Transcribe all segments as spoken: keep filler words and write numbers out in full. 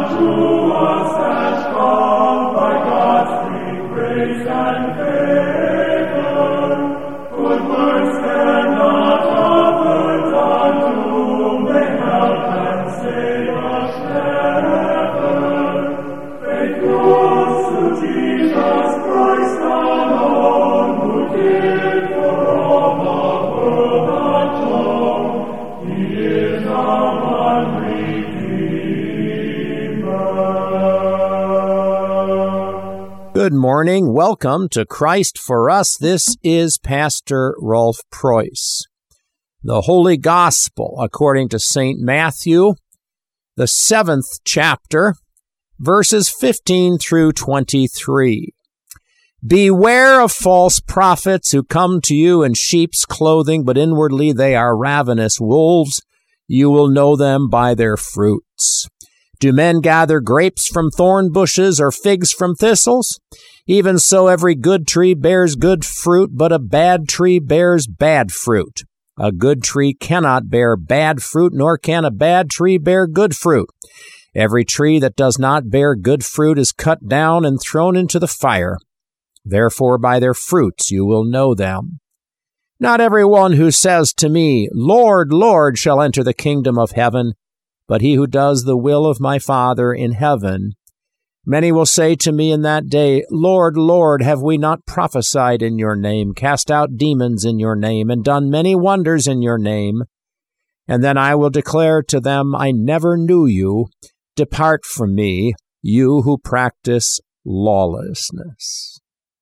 Good morning. Welcome to Christ for Us. This is Pastor Rolf Preuss. The Holy Gospel, according to Saint Matthew, the seventh chapter, verses fifteen through twenty-three. Beware of false prophets who come to you in sheep's clothing, but inwardly they are ravenous wolves. You will know them by their fruits. Do men gather grapes from thorn bushes or figs from thistles? Even so, every good tree bears good fruit, but a bad tree bears bad fruit. A good tree cannot bear bad fruit, nor can a bad tree bear good fruit. Every tree that does not bear good fruit is cut down and thrown into the fire. Therefore, by their fruits you will know them. Not every one who says to me, Lord, Lord, shall enter the kingdom of heaven, but he who does the will of my Father in heaven. Many will say to me in that day, Lord, Lord, have we not prophesied in your name, cast out demons in your name, and done many wonders in your name? And then I will declare to them, I never knew you. Depart from me, you who practice lawlessness.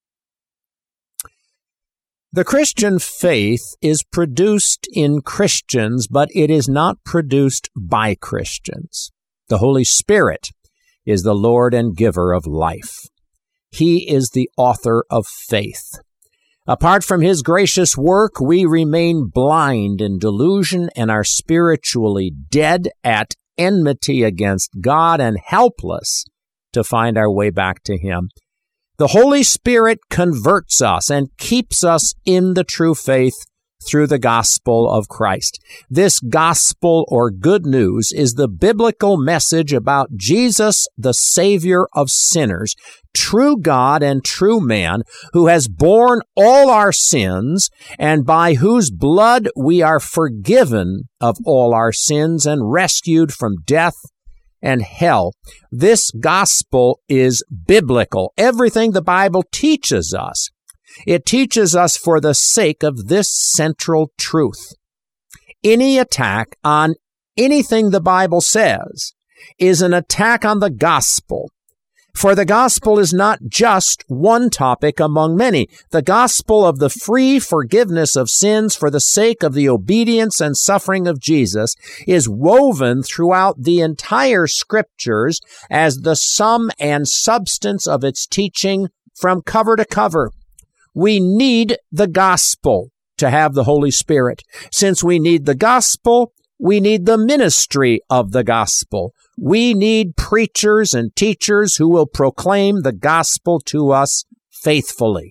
The Christian faith is produced in Christians, but it is not produced by Christians. The Holy Spirit is the Lord and giver of life. He is the author of faith. Apart from His gracious work, we remain blind in delusion and are spiritually dead, at enmity against God, and helpless to find our way back to Him. The Holy Spirit converts us and keeps us in the true faith through the gospel of Christ. This gospel, or good news, is the biblical message about Jesus, the Savior of sinners, true God and true man, who has borne all our sins, and by whose blood we are forgiven of all our sins and rescued from death and hell. This gospel is biblical. Everything the Bible teaches us, it teaches us for the sake of this central truth. Any attack on anything the Bible says is an attack on the gospel. For the gospel is not just one topic among many. The gospel of the free forgiveness of sins for the sake of the obedience and suffering of Jesus is woven throughout the entire Scriptures as the sum and substance of its teaching from cover to cover. We need the gospel to have the Holy Spirit. Since we need the gospel, we need the ministry of the gospel. We need preachers and teachers who will proclaim the gospel to us faithfully.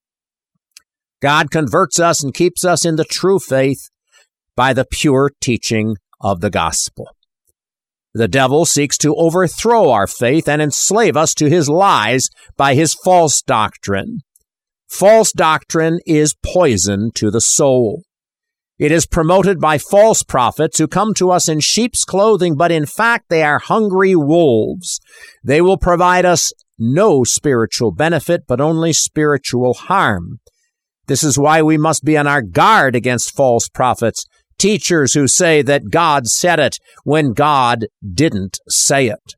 God converts us and keeps us in the true faith by the pure teaching of the gospel. The devil seeks to overthrow our faith and enslave us to his lies by his false doctrine. False doctrine is poison to the soul. It is promoted by false prophets who come to us in sheep's clothing, but in fact they are hungry wolves. They will provide us no spiritual benefit, but only spiritual harm. This is why we must be on our guard against false prophets, teachers who say that God said it when God didn't say it.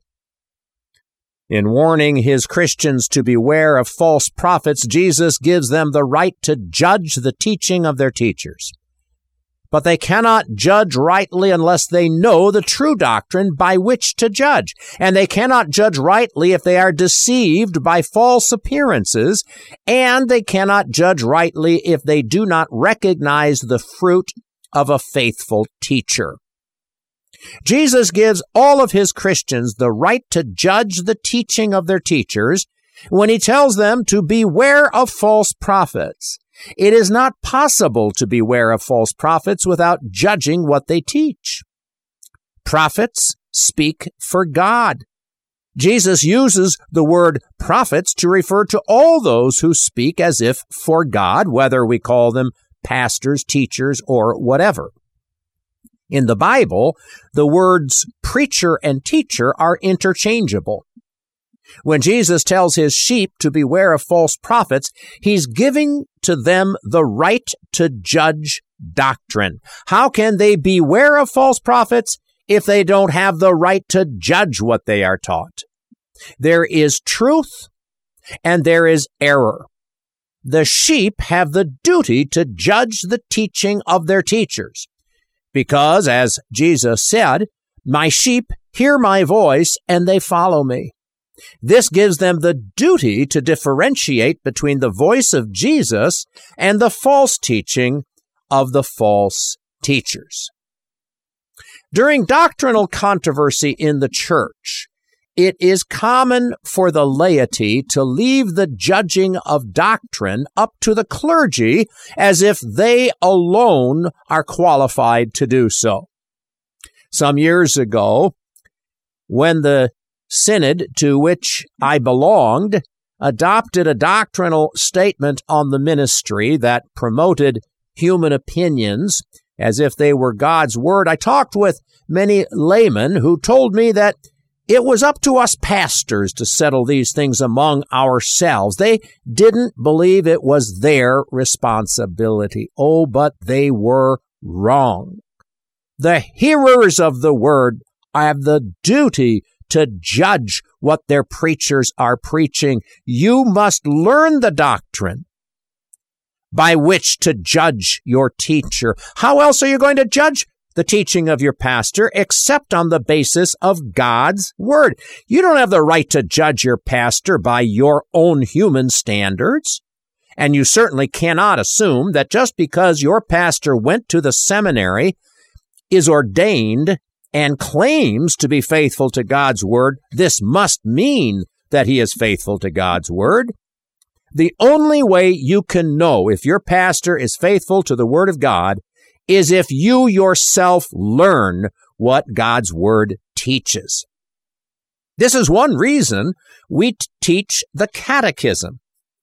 In warning his Christians to beware of false prophets, Jesus gives them the right to judge the teaching of their teachers. But they cannot judge rightly unless they know the true doctrine by which to judge. And they cannot judge rightly if they are deceived by false appearances. And they cannot judge rightly if they do not recognize the fruit of a faithful teacher. Jesus gives all of his Christians the right to judge the teaching of their teachers when he tells them to beware of false prophets. It is not possible to beware of false prophets without judging what they teach. Prophets speak for God. Jesus uses the word prophets to refer to all those who speak as if for God, whether we call them pastors, teachers, or whatever. In the Bible, the words preacher and teacher are interchangeable. When Jesus tells his sheep to beware of false prophets, he's giving to them the right to judge doctrine. How can they beware of false prophets if they don't have the right to judge what they are taught? There is truth and there is error. The sheep have the duty to judge the teaching of their teachers, because, as Jesus said, my sheep hear my voice and they follow me. This gives them the duty to differentiate between the voice of Jesus and the false teaching of the false teachers. During doctrinal controversy in the church, it is common for the laity to leave the judging of doctrine up to the clergy as if they alone are qualified to do so. Some years ago, when the synod to which I belonged adopted a doctrinal statement on the ministry that promoted human opinions as if they were God's word, I talked with many laymen who told me that it was up to us pastors to settle these things among ourselves. They didn't believe it was their responsibility. Oh, but they were wrong. The hearers of the word have the duty to judge what their preachers are preaching. You must learn the doctrine by which to judge your teacher. How else are you going to judge the teaching of your pastor except on the basis of God's word? You don't have the right to judge your pastor by your own human standards. And you certainly cannot assume that just because your pastor went to the seminary, is ordained, and claims to be faithful to God's word, this must mean that he is faithful to God's word. The only way you can know if your pastor is faithful to the word of God is if you yourself learn what God's word teaches. This is one reason we t- teach the catechism.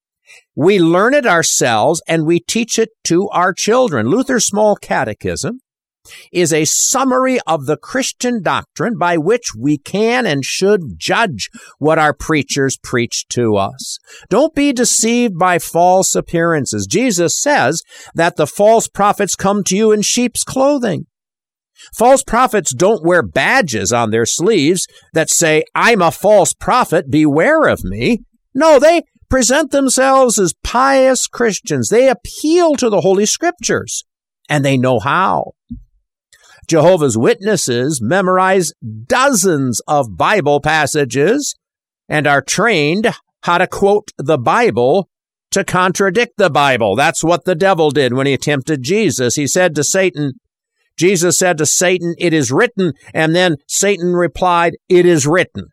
We learn it ourselves and we teach it to our children. Luther's Small Catechism is a summary of the Christian doctrine by which we can and should judge what our preachers preach to us. Don't be deceived by false appearances. Jesus says that the false prophets come to you in sheep's clothing. False prophets don't wear badges on their sleeves that say, I'm a false prophet, beware of me. No, they present themselves as pious Christians. They appeal to the Holy Scriptures, and they know how. Jehovah's Witnesses memorize dozens of Bible passages and are trained how to quote the Bible to contradict the Bible. That's what the devil did when he tempted Jesus. He said to Satan, Jesus said to Satan, it is written, and then Satan replied, it is written.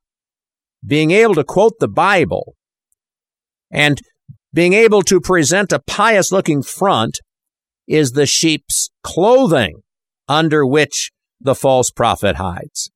Being able to quote the Bible and being able to present a pious-looking front is the sheep's clothing under which the false prophet hides.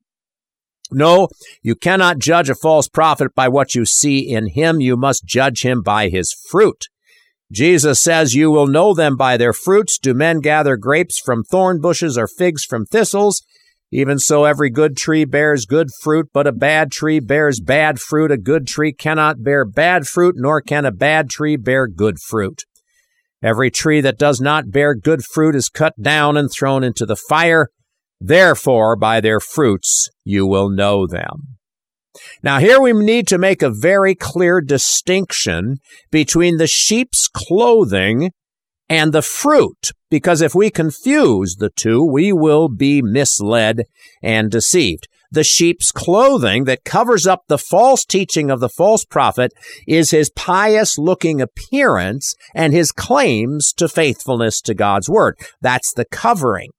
No, you cannot judge a false prophet by what you see in him. You must judge him by his fruit. Jesus says, you will know them by their fruits. Do men gather grapes from thorn bushes or figs from thistles? Even so, every good tree bears good fruit, but a bad tree bears bad fruit. A good tree cannot bear bad fruit, nor can a bad tree bear good fruit. Every tree that does not bear good fruit is cut down and thrown into the fire. Therefore, by their fruits you will know them. Now, here we need to make a very clear distinction between the sheep's clothing and the fruit, because if we confuse the two, we will be misled and deceived. The sheep's clothing that covers up the false teaching of the false prophet is his pious-looking appearance and his claims to faithfulness to God's word. That's the covering.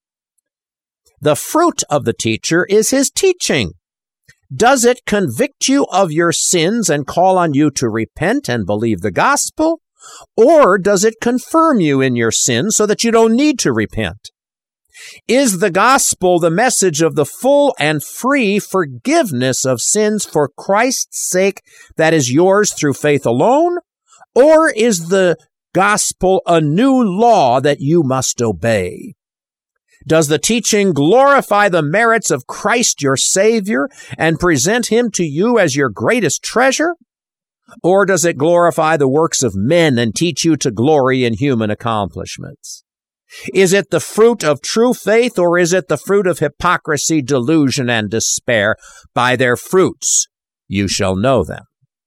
The fruit of the teacher is his teaching. Does it convict you of your sins and call on you to repent and believe the gospel? Or does it confirm you in your sins so that you don't need to repent? Is the gospel the message of the full and free forgiveness of sins for Christ's sake that is yours through faith alone? Or is the gospel a new law that you must obey? Does the teaching glorify the merits of Christ your Savior and present him to you as your greatest treasure? Or does it glorify the works of men and teach you to glory in human accomplishments? Is it the fruit of true faith, or is it the fruit of hypocrisy, delusion, and despair? By their fruits you shall know them.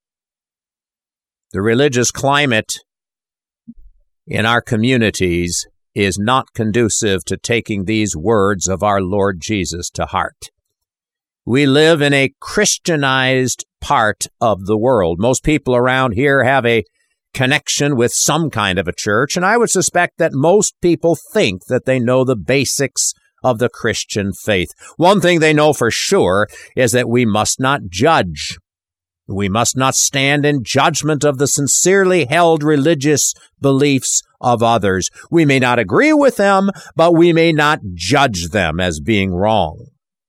The religious climate in our communities is not conducive to taking these words of our Lord Jesus to heart. We live in a Christianized part of the world. Most people around here have a connection with some kind of a church, and I would suspect that most people think that they know the basics of the Christian faith. One thing they know for sure is that we must not judge. We must not stand in judgment of the sincerely held religious beliefs of others. We may not agree with them, but we may not judge them as being wrong.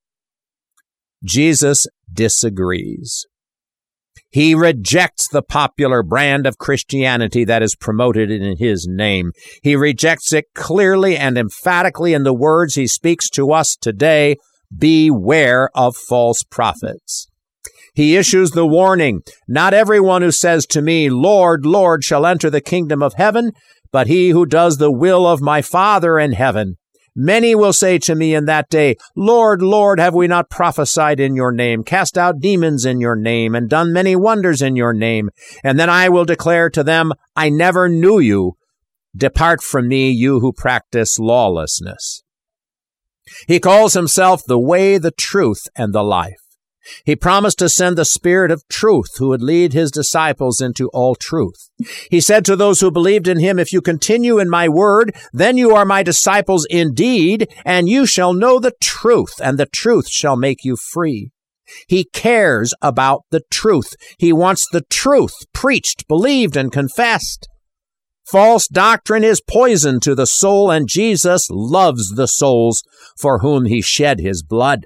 Jesus disagrees. He rejects the popular brand of Christianity that is promoted in his name. He rejects it clearly and emphatically in the words he speaks to us today: beware of false prophets. He issues the warning, not everyone who says to me, Lord, Lord, shall enter the kingdom of heaven, but he who does the will of my Father in heaven. Many will say to me in that day, Lord, Lord, have we not prophesied in your name, cast out demons in your name, and done many wonders in your name? And then I will declare to them, I never knew you. Depart from me, you who practice lawlessness. He calls himself the way, the truth, and the life. He promised to send the Spirit of truth who would lead his disciples into all truth. He said to those who believed in him, if you continue in my word, then you are my disciples indeed, and you shall know the truth, and the truth shall make you free. He cares about the truth. He wants the truth preached, believed, and confessed. False doctrine is poison to the soul, and Jesus loves the souls for whom he shed his blood.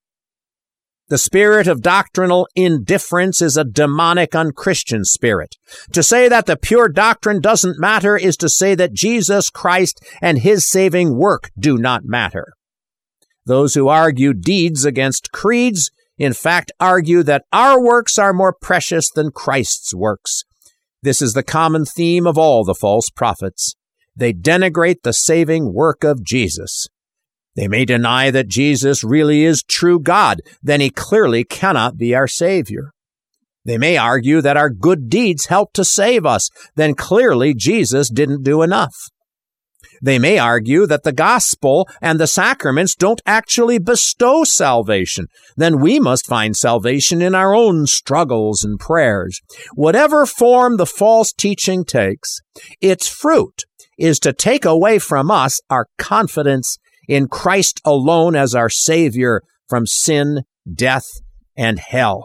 The spirit of doctrinal indifference is a demonic, unchristian spirit. To say that the pure doctrine doesn't matter is to say that Jesus Christ and his saving work do not matter. Those who argue deeds against creeds, in fact, argue that our works are more precious than Christ's works. This is the common theme of all the false prophets. They denigrate the saving work of Jesus. They may deny that Jesus really is true God, then he clearly cannot be our Savior. They may argue that our good deeds help to save us, then clearly Jesus didn't do enough. They may argue that the gospel and the sacraments don't actually bestow salvation, then we must find salvation in our own struggles and prayers. Whatever form the false teaching takes, its fruit is to take away from us our confidence in Christ alone as our Savior from sin, death, and hell.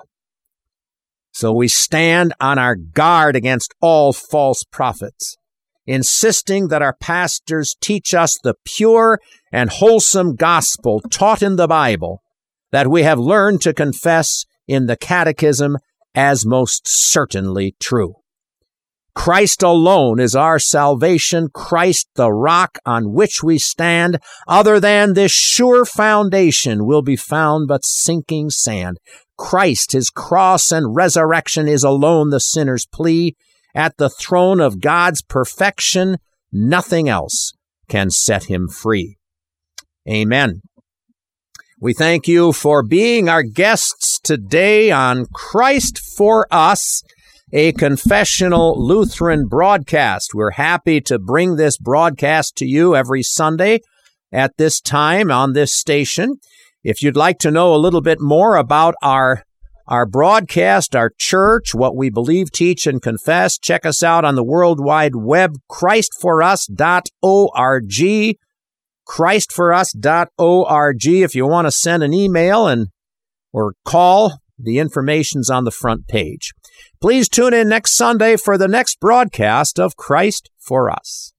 So we stand on our guard against all false prophets, insisting that our pastors teach us the pure and wholesome gospel taught in the Bible that we have learned to confess in the Catechism as most certainly true. Christ alone is our salvation, Christ the rock on which we stand. Other than this sure foundation will be found but sinking sand. Christ, his cross and resurrection is alone the sinner's plea. At the throne of God's perfection, nothing else can set him free. Amen. We thank you for being our guests today on Christ for Us, a confessional Lutheran broadcast. We're happy to bring this broadcast to you every Sunday at this time on this station. If you'd like to know a little bit more about our our broadcast, our church, what we believe, teach, and confess, check us out on the World Wide Web, christ for us dot org, christ for us dot org. If you want to send an email and or call, the information's on the front page. Please tune in next Sunday for the next broadcast of Christ for Us.